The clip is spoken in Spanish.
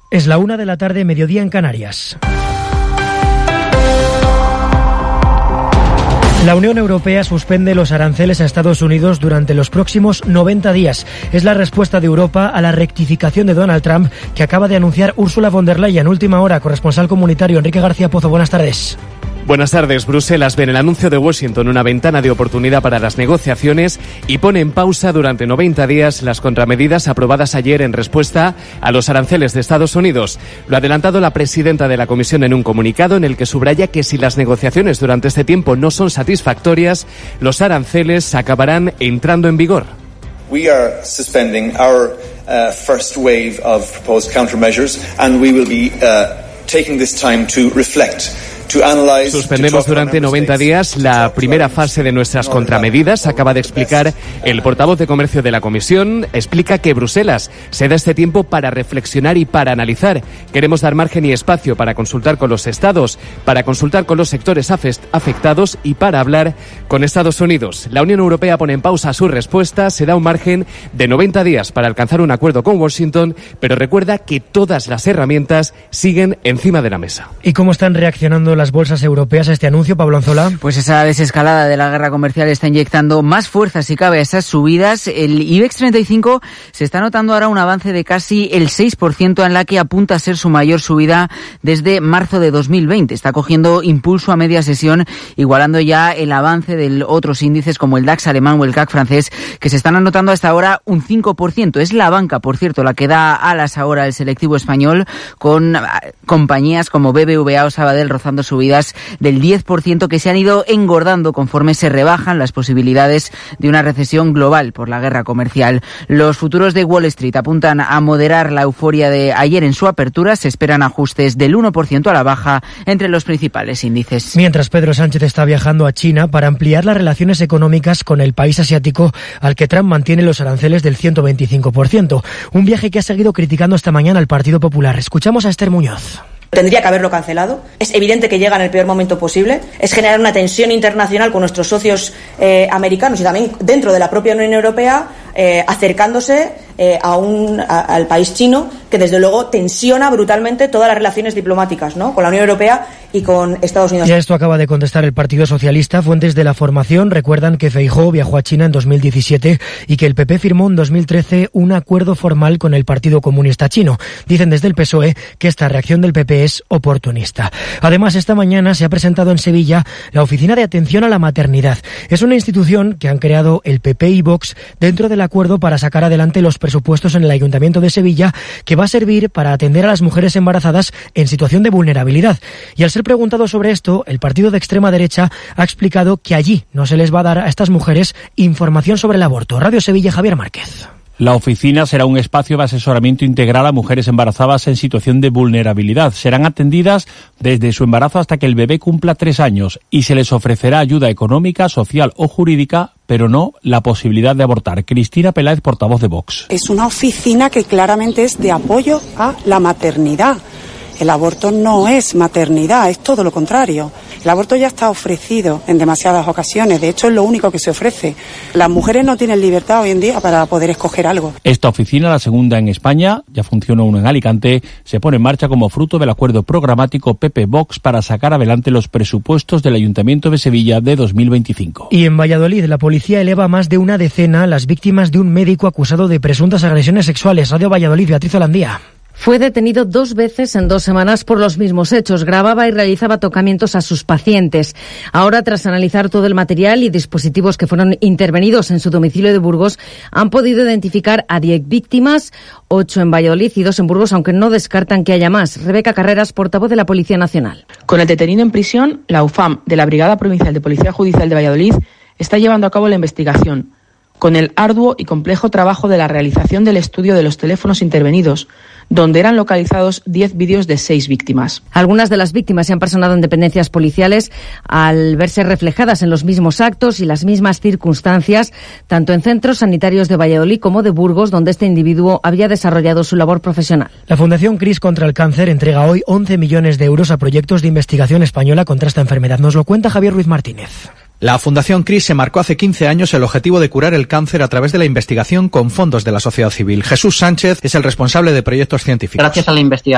Es la 1 de la tarde, mediodía en Canarias. La Unión Europea suspende los aranceles a Estados Unidos durante los próximos 90 días. Es la respuesta de Europa a la rectificación de Donald Trump que acaba de anunciar Ursula von der Leyen. Última hora, corresponsal comunitario Enrique García Pozo. Buenas tardes. Buenas tardes. Bruselas ve en el anuncio de Washington una ventana de oportunidad para las negociaciones y pone en pausa durante 90 días las contramedidas aprobadas ayer en respuesta a los aranceles de Estados Unidos. Lo ha adelantado la presidenta de la Comisión en un comunicado en el que subraya que si las negociaciones durante este tiempo no son satisfactorias, los aranceles acabarán entrando en vigor. We are suspending our first wave of proposed countermeasures and we will be taking this time to reflect. Suspendemos durante 90 días la primera fase de nuestras contramedidas, acaba de explicar el portavoz de Comercio de la Comisión. Explica que Bruselas se da este tiempo para reflexionar y para analizar. Queremos dar margen y espacio para consultar con los estados, para consultar con los sectores afectados y para hablar con Estados Unidos. La Unión Europea pone en pausa su respuesta, se da un margen de 90 días para alcanzar un acuerdo con Washington, pero recuerda que todas las herramientas siguen encima de la mesa. ¿Y cómo están reaccionando las bolsas europeas a este anuncio, Pablo Anzola? Pues esa desescalada de la guerra comercial está inyectando más fuerza, si cabe, a esas subidas. El IBEX 35 se está notando ahora un avance de casi el 6% en la que apunta a ser su mayor subida desde marzo de 2020. Está cogiendo impulso a media sesión, igualando ya el avance de otros índices como el DAX alemán o el CAC francés, que se están anotando hasta ahora un 5%. Es la banca, por cierto, la que da alas ahora al selectivo español, con compañías como BBVA o Sabadell rozando subidas del 10% que se han ido engordando conforme se rebajan las posibilidades de una recesión global por la guerra comercial. Los futuros de Wall Street apuntan a moderar la euforia de ayer en su apertura. Se esperan ajustes del 1% a la baja entre los principales índices. Mientras Pedro Sánchez está viajando a China para ampliar las relaciones económicas con el país asiático al que Trump mantiene los aranceles del 125%. Un viaje que ha seguido criticando esta mañana al Partido Popular. Escuchamos a Esther Muñoz. Tendría que haberlo cancelado. Es evidente que llega en el peor momento posible. Es generar una tensión internacional con nuestros socios americanos y también dentro de la propia Unión Europea, acercándose al país chino, que desde luego tensiona brutalmente todas las relaciones diplomáticas, ¿no?, con la Unión Europea y con Estados Unidos. Y a esto acaba de contestar el Partido Socialista. Fuentes de la formación recuerdan que Feijóo viajó a China en 2017 y que el PP firmó en 2013 un acuerdo formal con el Partido Comunista Chino. Dicen desde el PSOE que esta reacción del PP es oportunista. Además, esta mañana se ha presentado en Sevilla la Oficina de Atención a la Maternidad. Es una institución que han creado el PP y Vox dentro del acuerdo para sacar adelante los presupuestos en el Ayuntamiento de Sevilla, que va a servir para atender a las mujeres embarazadas en situación de vulnerabilidad. Y al ser preguntado sobre esto, el partido de extrema derecha ha explicado que allí no se les va a dar a estas mujeres información sobre el aborto. Radio Sevilla, Javier Márquez. La oficina será un espacio de asesoramiento integral a mujeres embarazadas en situación de vulnerabilidad. Serán atendidas desde su embarazo hasta que el bebé cumpla 3 años y se les ofrecerá ayuda económica, social o jurídica, pero no la posibilidad de abortar. Cristina Peláez, portavoz de Vox. Es una oficina que claramente es de apoyo a la maternidad. El aborto no es maternidad, es todo lo contrario. El aborto ya está ofrecido en demasiadas ocasiones, de hecho es lo único que se ofrece. Las mujeres no tienen libertad hoy en día para poder escoger algo. Esta oficina, la segunda en España, ya funciona una en Alicante, se pone en marcha como fruto del acuerdo programático PP-Vox para sacar adelante los presupuestos del Ayuntamiento de Sevilla de 2025. Y en Valladolid, la policía eleva a más de una decena las víctimas de un médico acusado de presuntas agresiones sexuales. Radio Valladolid, Beatriz Holandía. Fue detenido 2 veces en 2 semanas por los mismos hechos. Grababa y realizaba tocamientos a sus pacientes. Ahora, tras analizar todo el material y dispositivos que fueron intervenidos en su domicilio de Burgos, han podido identificar a 10 víctimas, 8 en Valladolid y 2 en Burgos, aunque no descartan que haya más. Rebeca Carreras, portavoz de la Policía Nacional. Con el detenido en prisión, la UFAM de la Brigada Provincial de Policía Judicial de Valladolid está llevando a cabo la investigación, con el arduo y complejo trabajo de la realización del estudio de los teléfonos intervenidos, donde eran localizados 10 vídeos de 6 víctimas. Algunas de las víctimas se han personado en dependencias policiales al verse reflejadas en los mismos actos y las mismas circunstancias, tanto en centros sanitarios de Valladolid como de Burgos, donde este individuo había desarrollado su labor profesional. La Fundación CRIS contra el Cáncer entrega hoy 11 millones de euros a proyectos de investigación española contra esta enfermedad. Nos lo cuenta Javier Ruiz Martínez. La Fundación CRIS se marcó hace 15 años el objetivo de curar el cáncer a través de la investigación con fondos de la sociedad civil. Jesús Sánchez es el responsable de proyectos científicos. Gracias a la investigación